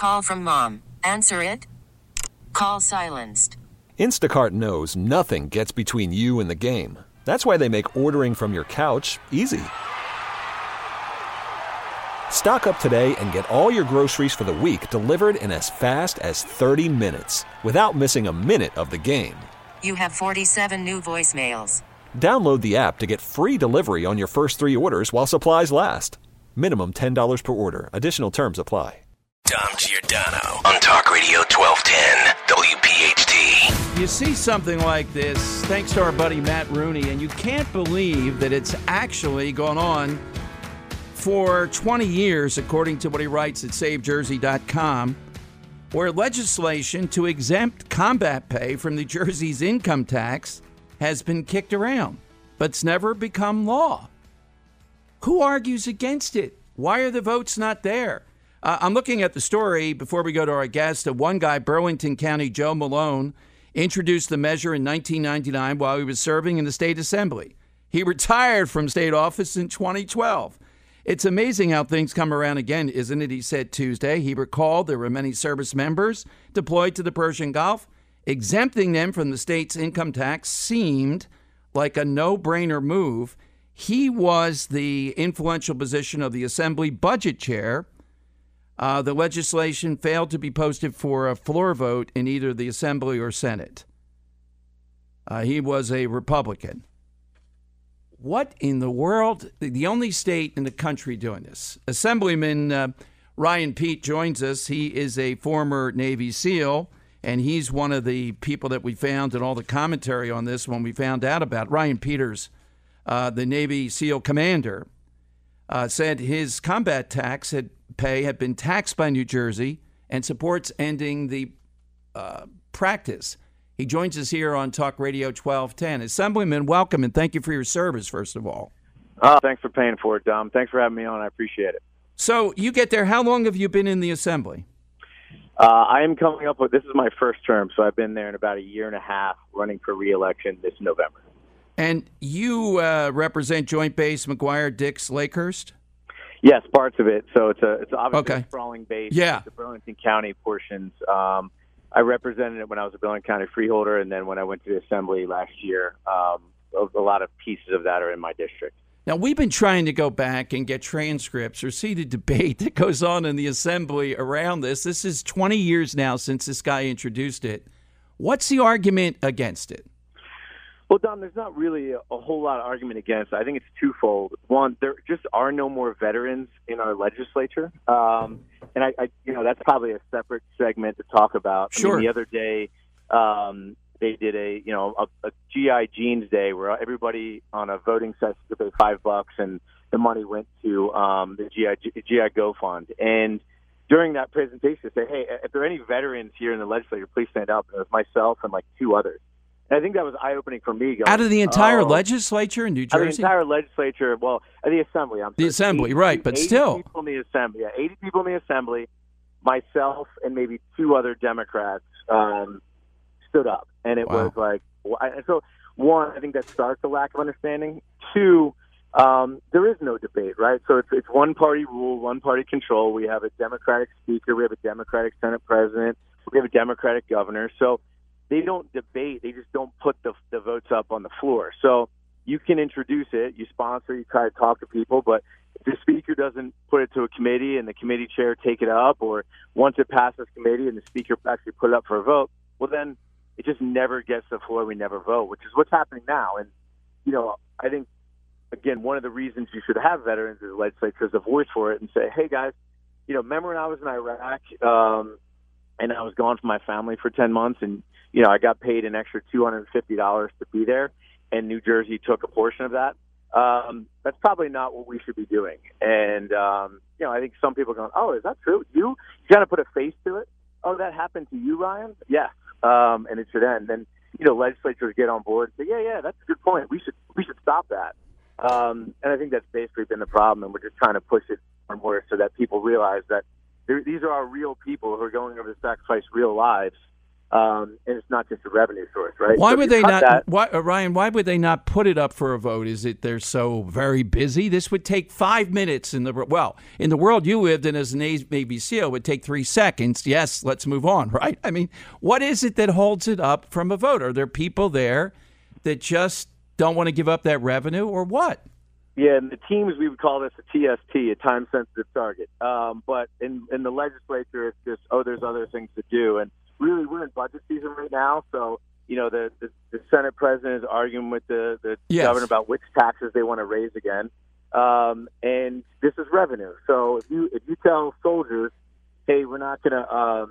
Call from mom. Answer it. Call silenced. Instacart knows nothing gets between you and the game. That's why they make ordering from your couch easy. Stock up today and get all your groceries for the week delivered in as fast as 30 minutes without missing a minute of the game. You have 47 new voicemails. Download the app to get free delivery on your first 3 orders while supplies last. Minimum $10 per order. Additional terms apply. Dom Giordano on Talk Radio 1210 WPHT. You see something like this, thanks to our buddy Matt Rooney, and you can't believe that it's actually gone on for 20 years, according to what he writes at SaveJersey.com, where legislation to exempt combat pay from New Jersey's income tax has been kicked around, but it's never become law. Who argues against it? Why are the votes not there? I'm looking at the story before we go to our guest. One guy, Burlington County Joe Malone, introduced the measure in 1999 while he was serving in the state assembly. He retired from state office in 2012. It's amazing how things come around again, isn't it? He said Tuesday. He recalled there were many service members deployed to the Persian Gulf. Exempting them from the state's income tax seemed like a no-brainer move. He was the influential position of the Assembly budget chair. The legislation failed to be posted for a floor vote in either the Assembly or Senate. He was a Republican. What in the world? The only state in the country doing this. Assemblyman Ryan Peete joins us. He is a former Navy SEAL, and he's one of the people that we found in all the commentary on this when we found out about Ryan Peters, the Navy SEAL commander, said his combat tax pay had been taxed by New Jersey and supports ending the practice. He joins us here on Talk Radio 1210. Assemblyman, welcome, and thank you for your service, first of all. Thanks for paying for it, Dom. Thanks for having me on. I appreciate it. So you get there. How long have you been in the Assembly? I am coming up with, this is my first term, so I've been there in about a year and a half, running for re-election this November. And you represent Joint Base McGuire-Dix Lakehurst? Yes, parts of it. So it's obviously a sprawling base. Yeah. The Burlington County portions. I represented it when I was a Burlington County freeholder, and then when I went to the Assembly last year, a lot of pieces of that are in my district. Now, we've been trying to go back and get transcripts or see the debate that goes on in the Assembly around this. This is 20 years now since this guy introduced it. What's the argument against it? Well, Don, there's not really a whole lot of argument against it. I think it's twofold. One, there just are no more veterans in our legislature. And I that's probably a separate segment to talk about. Sure. I mean, the other day, they did a GI Jeans Day where everybody on a voting session could pay $5, and the money went to the GI Go Fund. And during that presentation, they say, "Hey, if there are any veterans here in the legislature, please stand up." And it was myself and like 2 others. And I think that was eye-opening for me. Going, out of the entire legislature in New Jersey? Out of the entire legislature, the Assembly. The Assembly, right, but still. 80 people in the Assembly. Yeah, 80 people in the Assembly, myself and maybe 2 other Democrats stood up. And it was like, so one, I think that starts a lack of understanding. 2, there is no debate, right? So it's one-party rule, one-party control. We have a Democratic speaker. We have a Democratic Senate president. We have a Democratic governor. So they don't debate. They just don't put the votes up on the floor. So you can introduce it, you sponsor, you try to talk to people, but if the speaker doesn't put it to a committee and the committee chair take it up, or once it passes committee and the speaker actually put it up for a vote, well, then it just never gets to the floor. We never vote, which is what's happening now. And, I think, again, one of the reasons you should have veterans in the legislature is a voice for it and say, hey, guys, remember when I was in Iraq and I was gone from my family for 10 months and, I got paid an extra $250 to be there, and New Jersey took a portion of that. That's probably not what we should be doing. And, I think some people are going, oh, is that true? You got to put a face to it. Oh, that happened to you, Ryan? Yes. And it should end. And, legislatures get on board and say, yeah, that's a good point. We should stop that. And I think that's basically been the problem. And we're just trying to push it more so that people realize that these are our real people who are going over to sacrifice real lives. And it's not just a revenue source, right? Why so would they not, Ryan, why would they not put it up for a vote? Is it they're so very busy? This would take 5 minutes in the world you lived in as an Navy SEAL, it would take 3 seconds. Yes, let's move on, right? I mean, what is it that holds it up from a vote? Are there people there that just don't want to give up that revenue, or what? Yeah, in the teams, we would call this a TST, a time-sensitive target. But in the legislature, it's just, there's other things to do. And really, we're in budget season right now, so the Senate president is arguing with the yes. governor about which taxes they want to raise again, and this is revenue. So if you tell soldiers, hey, we're not going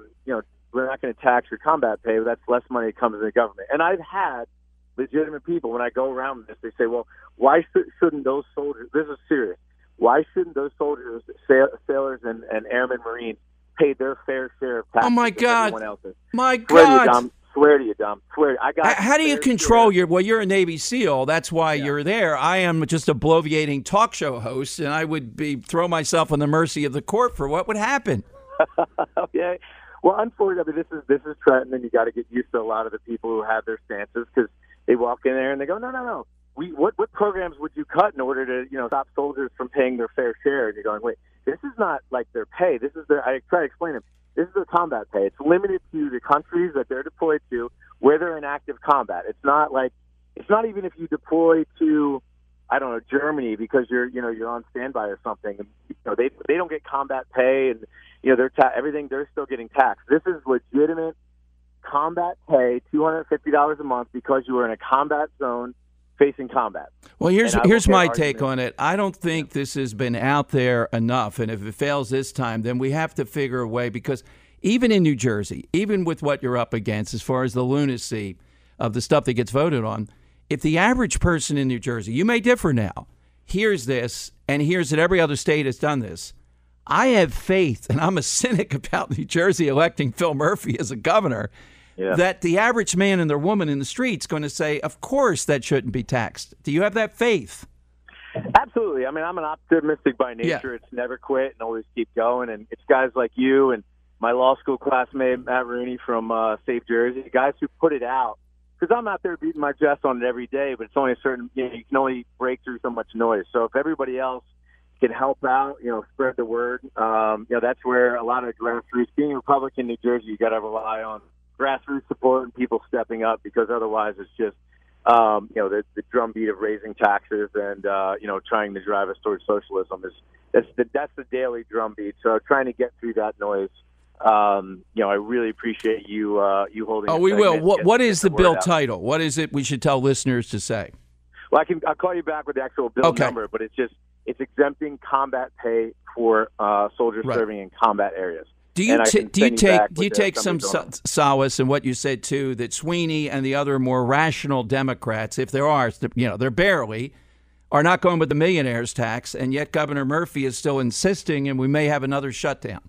to tax your combat pay, that's less money that comes in the government. And I've had legitimate people when I go around this, they say, well, why shouldn't those soldiers? This is serious. Why shouldn't those soldiers, sailors, and airmen, Marines pay their fair share of taxes? Oh my God! Everyone else's? My God! Swear to you, Dom. Swear. How do you control you're a Navy SEAL. That's why you're there. I am just a bloviating talk show host, and I would throw myself on the mercy of the court for what would happen. Okay. Well, unfortunately, this is Trenton, and you got to get used to a lot of the people who have their stances because they walk in there and they go, no. What programs would you cut in order to stop soldiers from paying their fair share? And you're going, wait, this is not like their pay. This is I try to explain to them. This is their combat pay. It's limited to the countries that they're deployed to where they're in active combat. It's not even if you deploy to, I don't know, Germany because you're on standby or something. They don't get combat pay, and everything they're still getting taxed. This is legitimate combat pay, $250 a month because you are in a combat zone facing combat. Well, here's my take on it. I don't think this has been out there enough, and if it fails this time, then we have to figure a way, because even in New Jersey, even with what you're up against as far as the lunacy of the stuff that gets voted on, if the average person in New Jersey, you may differ now, hears this and hears that every other state has done this, I have faith, and I'm a cynic about New Jersey electing Phil Murphy as a governor, that the average man and their woman in the street's going to say, of course that shouldn't be taxed. Do you have that faith? Absolutely. I mean, I'm an optimistic by nature. Yeah. It's never quit and always keep going. And it's guys like you and my law school classmate, Matt Rooney from Safe Jersey, guys who put it out. Because I'm out there beating my chest on it every day, but it's only a certain, you can only break through so much noise. So if everybody else can help out, spread the word, that's where a lot of grassroots, being a Republican in New Jersey, you got to rely on grassroots support and people stepping up, because otherwise it's just, the drumbeat of raising taxes and, trying to drive us towards socialism that's the daily drumbeat. So trying to get through that noise. I really appreciate you holding. Oh, we will. What is the bill title? What is it we should tell listeners to say? Well, I'll call you back with the actual bill number, but it's exempting combat pay for soldiers serving in combat areas. Do you take some solace in what you said too, that Sweeney and the other more rational Democrats, if there are, they're barely, are not going with the millionaires tax, and yet Governor Murphy is still insisting, and we may have another shutdown?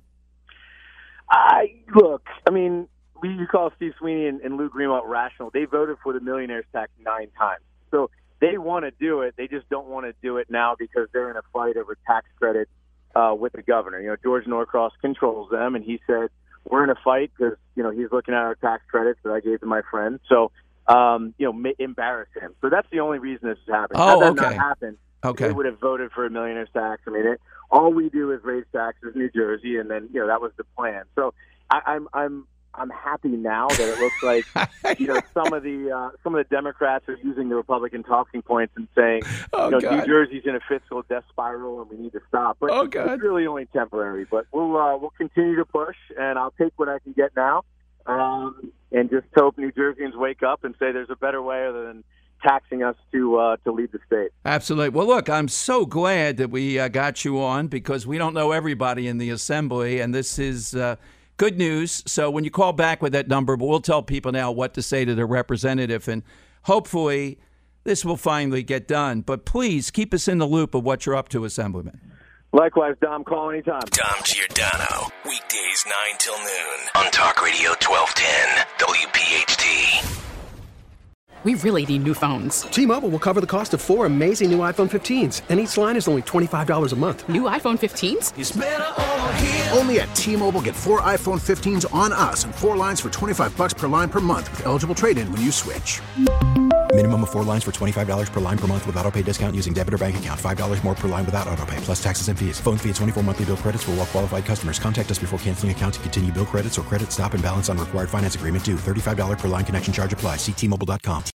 You call Steve Sweeney and Lou Greenwald rational. They voted for the millionaires tax 9 times. So they want to do it. They just don't want to do it now because they're in a fight over tax credit with the governor. George Norcross controls them, and he said, we're in a fight because, he's looking at our tax credits that I gave to my friend. So, embarrass him. So that's the only reason this is happening. Had that not happened, they would have voted for a millionaire's tax. All we do is raise taxes in New Jersey, and then, that was the plan. So I'm happy now that it looks like some of the Democrats are using the Republican talking points and saying New Jersey's in a fiscal death spiral and we need to stop. But it's really only temporary. But we'll continue to push, and I'll take what I can get now, and just hope New Jerseyans wake up and say there's a better way other than taxing us to lead the state. Absolutely. Well, look, I'm so glad that we got you on, because we don't know everybody in the assembly, and this is good news. So when you call back with that number, but we'll tell people now what to say to their representative, and hopefully this will finally get done. But please keep us in the loop of what you're up to, Assemblyman. Likewise, Dom. Call anytime. Dom Giordano, weekdays 9 till noon on Talk Radio 1210 WPHT. We really need new phones. T-Mobile will cover the cost of 4 amazing new iPhone 15s, and each line is only $25 a month. New iPhone 15s? It's better over here. Only at T-Mobile, get 4 iPhone 15s on us and 4 lines for $25 per line per month with eligible trade-in when you switch. Minimum of 4 lines for $25 per line per month with autopay discount using debit or bank account. $5 more per line without autopay, plus taxes and fees. Phone fee at 24 monthly bill credits for well-qualified customers. Contact us before canceling account to continue bill credits or credit stop and balance on required finance agreement due. $35 per line connection charge applies. See T-Mobile.com.